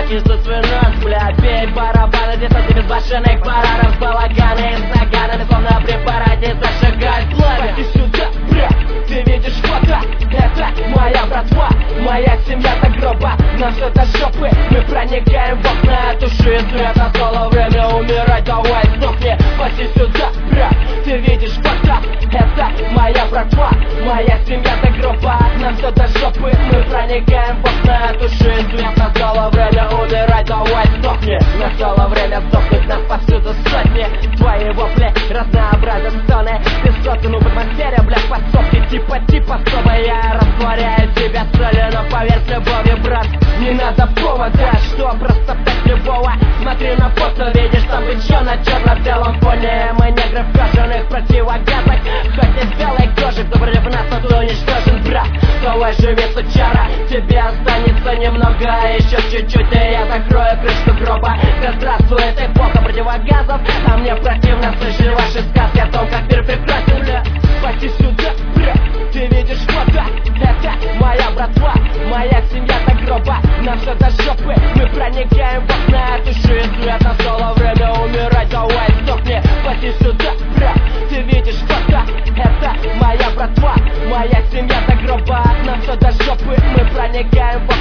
несут свой нос, блядь. Бей барабаны, десятки безбашенных парадов с балаганами, с наганами, словно при параде зажигать пламя. Пойди сюда, брат, ты видишь фото? Это моя братва, моя семья до гроба. Нам все до жопы, мы проникаем в окна, туши свет, настало время умирать, давай сдохни. Пойди сюда, брат, ты видишь фото? Это моя братва, моя семья до гроба. Нам все до жопы, мы проникаем в окна, туши свет, настало время умирать, давай сдохни. Настало время сдохнуть, нас повсюду сотни. Твои вопли разнообразят стоны, ты сотен в атмосфере, блядь, подсобки типа чтобы я растворяю тебя соли. Но поверь, с любовью, брат, не надо повода, что просто так любого. Смотри на фото, видишь, там бичо на черно-белом фоне. Мы негры в кожаных противогазах, хоть и с белой кожи, кто против нас, но кто уничтожен, брат. Давай живи, сучара, тебе останется немного, еще чуть-чуть, и я закрою крышку гроба. Да здравствует эпоха противогазов, а мне противно слышать ваши сказки о том, как мир прекрасен, бля. Пойди сюда, бля, ты видишь фото? Это моя братва, моя семья до гроба. Нам все до жопы, мы проникаем в окна, туши свет, настало время умирать, давай сдохни. Пойди сюда, бля, ты видишь фото? Это моя братва, моя семья до гроба. Нам все до жопы, мы проникаем в окна.